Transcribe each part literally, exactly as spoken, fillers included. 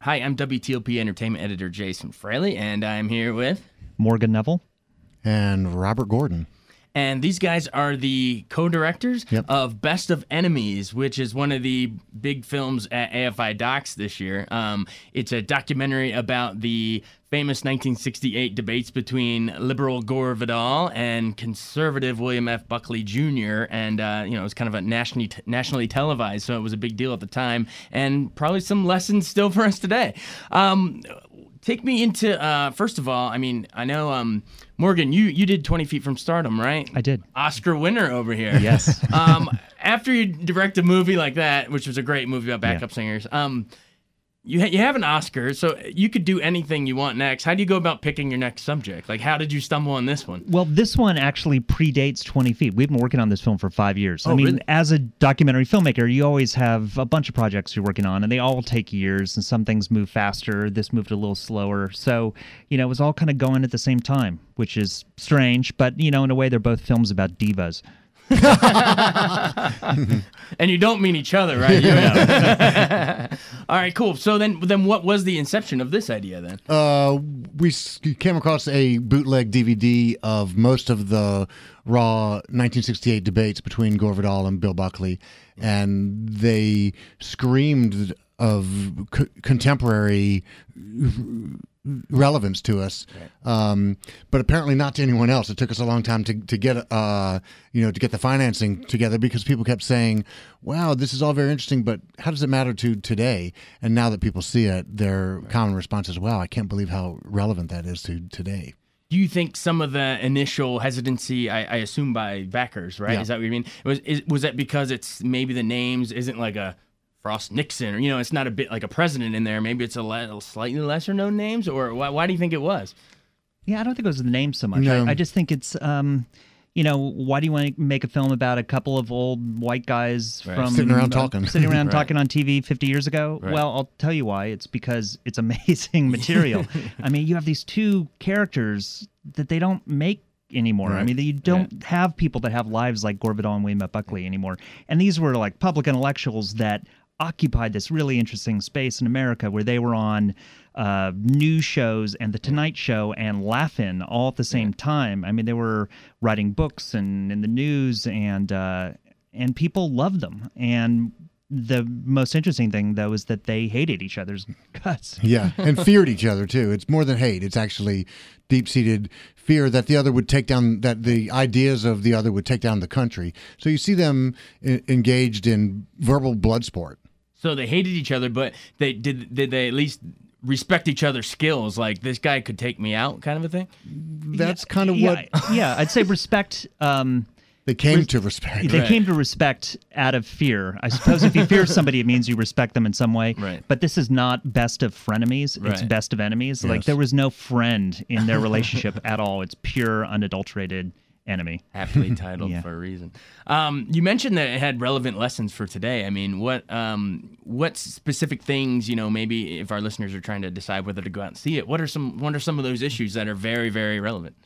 Hi, I'm W T O P Entertainment Editor Jason Fraley, and I'm here with... Morgan Neville. And Robert Gordon. And these guys are the co-directors yep. of Best of Enemies, which is one of the big films at A F I Docs this year. Um, it's a documentary about the famous nineteen sixty-eight debates between liberal Gore Vidal and conservative William F. Buckley Junior And, uh, you know, it was kind of a nationally, nationally televised, so it was a big deal at the time. And probably some lessons still for us today. Um, take me into, uh, first of all, I mean, I know... Um, Morgan, you, you did twenty feet from Stardom, right? I did. Oscar winner over here. Yes. um, after you direct a movie like that, which was a great movie about backup yeah. singers, um, you ha- you have an Oscar, so you could do anything you want next. How do you go about picking your next subject? Like, how did you stumble on this one? Well, this one actually predates twenty feet. We've been working on this film for five years. Oh, I mean, really? As a documentary filmmaker, you always have a bunch of projects you're working on, and they all take years, and some things move faster. This moved a little slower. So, you know, it was all kind of going at the same time, which is strange, but, you know, in a way, they're both films about divas. And you don't mean each other, right? You know. All right, cool. So then, then what was the inception of this idea then? Uh, we s- came across a bootleg D V D of most of the raw nineteen sixty-eight debates between Gore Vidal and Bill Buckley, and they screamed of co- contemporary relevance to us, um, but apparently not to anyone else. It took us a long time to to get uh, you know to get the financing together because people kept saying, "Wow, this is all very interesting, but how does it matter to today?" And now that people see it, their right. common response is, "Wow, I can't believe how relevant that is to today." Do you think some of the initial hesitancy, I, I assume by backers, right? Yeah. Is that what you mean? Was is, was that because it's maybe the names isn't like a Frost Nixon, or, you know, it's not a bit like a president in there. Maybe it's a le- slightly lesser known names, or why, why do you think it was? Yeah, I don't think it was the name so much. No. I, I just think it's, um, you know, why do you want to make a film about a couple of old white guys right. from sitting around uh, talking, sitting around right. talking on T V fifty years ago? Right. Well, I'll tell you why. It's because it's amazing material. I mean, you have these two characters that they don't make anymore. Right. I mean, you don't yeah. have people that have lives like Gore Vidal and William F. Buckley anymore. And these were like public intellectuals that occupied this really interesting space in America where they were on uh, news shows and The Tonight Show and Laugh-In all at the same time. I mean, they were writing books and in the news, and uh, and people loved them. And the most interesting thing, though, is that they hated each other's guts. Yeah, and feared each other, too. It's more than hate. It's actually deep-seated fear that the other would take down, that the ideas of the other would take down the country. So you see them I- engaged in verbal blood sport. So they hated each other, but they did did they at least respect each other's skills? Like, this guy could take me out, kind of a thing? That's yeah, kind of yeah, what yeah, I'd say respect. Um, they came res- to respect. They Right. came to respect out of fear. I suppose if you fear somebody, it means you respect them in some way. Right. But this is not best of frenemies. It's Right. best of enemies. Yes. Like, there was no friend in their relationship at all. It's pure, unadulterated enemy. Aptly titled Yeah. for a reason. Um, you mentioned that it had relevant lessons for today. I mean, what um, what specific things, you know, maybe if our listeners are trying to decide whether to go out and see it, what are some what are some of those issues that are very, very relevant?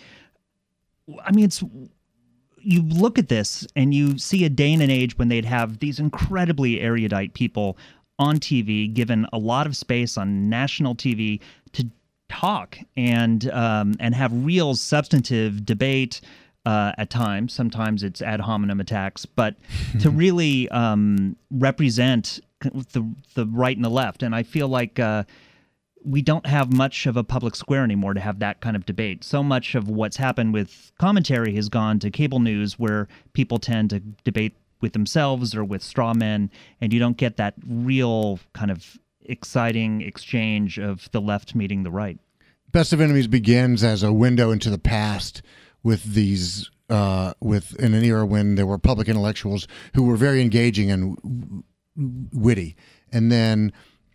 I mean, it's... You look at this and you see a day and an age when they'd have these incredibly erudite people on T V, given a lot of space on national T V to talk and um, and have real substantive debate uh, at times. Sometimes it's ad hominem attacks, but to really um, represent the the right and the left. And I feel like uh, we don't have much of a public square anymore to have that kind of debate. So much of what's happened with commentary has gone to cable news, where people tend to debate with themselves or with straw men, and you don't get that real kind of exciting exchange of the left meeting the right. Best of Enemies begins as a window into the past with these, uh, with in an era when there were public intellectuals who were very engaging and w- witty, and then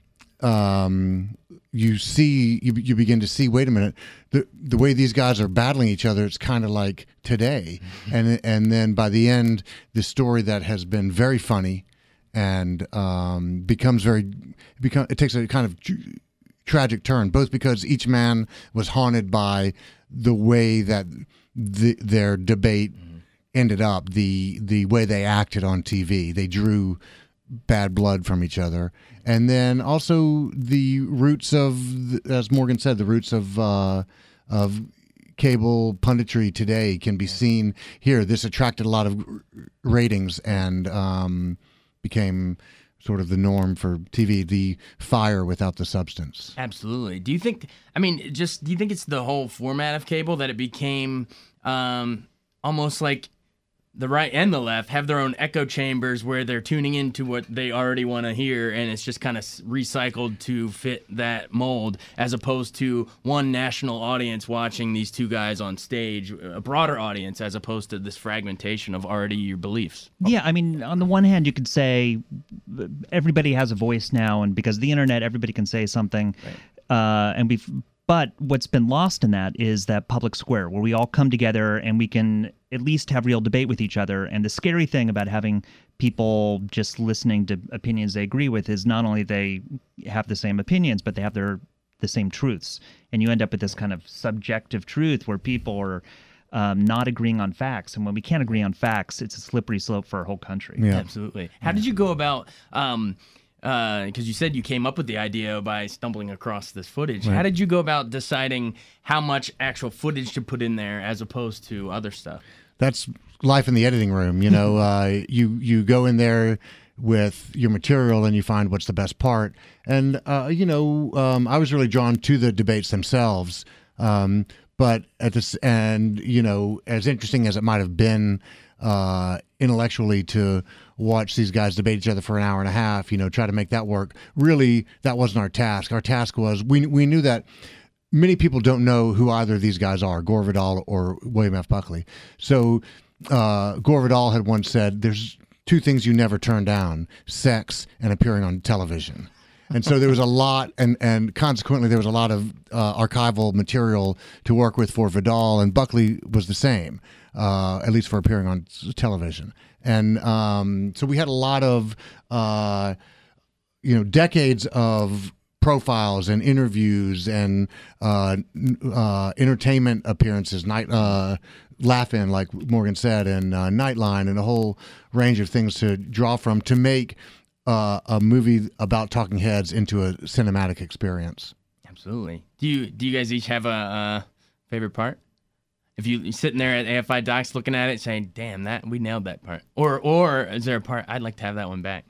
um, you see, you you begin to see. Wait a minute, the the way these guys are battling each other, it's kind of like today, and and then by the end, the story that has been very funny, and um, becomes very, become it takes a kind of tragic turn, both because each man was haunted by the way that the, their debate mm-hmm. ended up, the the way they acted on T V. They drew bad blood from each other, and then also the roots of, the, as Morgan said, the roots of uh, of cable punditry today can be seen here. This attracted a lot of ratings and um, became sort of the norm for T V, the fire without the substance. Absolutely. Do you think, I mean, just, do you think it's the whole format of cable that it became um, almost like the right and the left have their own echo chambers where they're tuning into what they already want to hear, and it's just kind of recycled to fit that mold, as opposed to one national audience watching these two guys on stage, a broader audience, as opposed to this fragmentation of already your beliefs? Yeah, I mean, on the one hand, you could say everybody has a voice now, and because of the internet, everybody can say something. Right. Uh, and we've, but what's been lost in that is that public square where we all come together and we can at least have real debate with each other. And the scary thing about having people just listening to opinions they agree with is not only they have the same opinions, but they have their the same truths. And you end up with this kind of subjective truth where people are um, not agreeing on facts. And when we can't agree on facts, it's a slippery slope for our whole country. Yeah. Absolutely. How did you go about... Um, because uh, you said you came up with the idea by stumbling across this footage. Right. How did you go about deciding how much actual footage to put in there as opposed to other stuff? That's life in the editing room. You know, uh, you you go in there with your material and you find what's the best part. And uh, you know, um, I was really drawn to the debates themselves. Um, but at this, and you know, as interesting as it might have been uh, intellectually to watch these guys debate each other for an hour and a half, you know, try to make that work. Really, that wasn't our task. Our task was, we we knew that many people don't know who either of these guys are, Gore Vidal or William F. Buckley. So uh, Gore Vidal had once said, there's two things you never turn down, sex and appearing on television. And so there was a lot, and, and consequently there was a lot of uh, archival material to work with for Vidal, and Buckley was the same, uh, at least for appearing on television. And um, so we had a lot of, uh, you know, decades of profiles and interviews and uh, uh, entertainment appearances, night uh, Laugh-In, like Morgan said, and uh, Nightline, and a whole range of things to draw from to make uh, a movie about talking heads into a cinematic experience. Absolutely. Do you do you guys each have a uh, favorite part? If you, you're sitting there at A F I Docs looking at it saying, damn, that we nailed that part. Or or is there a part, I'd like to have that one back?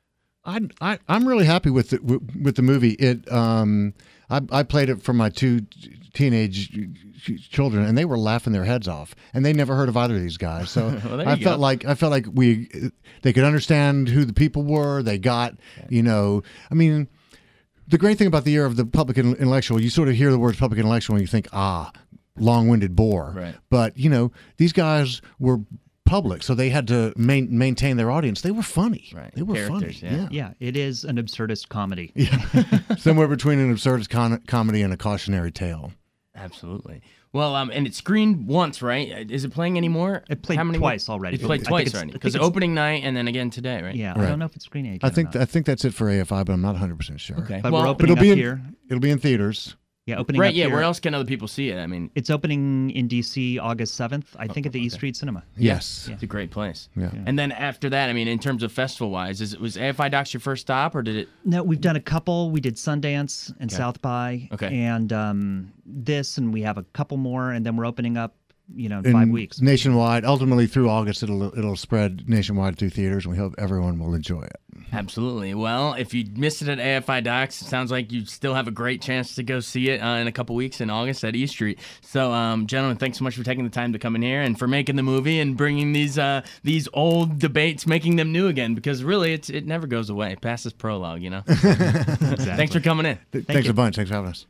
I, I, I'm really happy with the, with the movie. It um, I, I played it for my two teenage children, and they were laughing their heads off, and they never heard of either of these guys. So well, I felt go. like I felt like we they could understand who the people were. They got, you know, I mean, the great thing about the year of the public intellectual, you sort of hear the words public intellectual and you think, ah, long-winded bore. Right. But, you know, these guys were public, so they had to main, maintain their audience. They were funny. Right. They were Characters, funny. yeah. Yeah, it is an absurdist comedy. Yeah. Somewhere between an absurdist con- comedy and a cautionary tale. Absolutely. Well, um, and it screened once, right? Is it playing anymore? It played How many twice more? already. It played I think twice it's- already. I Because think it's- opening night and then again today, right? Yeah, Right. I don't know if it's screen age. I think I think that's it for A F I, but I'm not one hundred percent sure. Okay. But well, we're But opening it'll up be in, here. it'll be in theaters. Yeah, opening right, up yeah. here. Where else can other people see it? I mean, It's opening in D C August seventh, I think, at the East okay. Street Cinema. Yes. it's a great place. Yeah. And then after that, I mean, in terms of festival-wise, is it, was A F I Docs your first stop, or did it? No, we've done a couple. We did Sundance and Okay. South by. Okay. And um, this, and we have a couple more, and then we're opening up, you know, in five And weeks. nationwide. Ultimately, through August, it'll it'll spread nationwide through theaters, and we hope everyone will enjoy it. Absolutely. Well, if you missed it at A F I Docs, it sounds like you still have a great chance to go see it uh, in a couple weeks in August at East Street. So, um, gentlemen, thanks so much for taking the time to come in here and for making the movie and bringing these uh, these old debates, making them new again, because really it's it never goes away. Past this prologue, you know. Thanks for coming in. Thanks you. a bunch. Thanks for having us.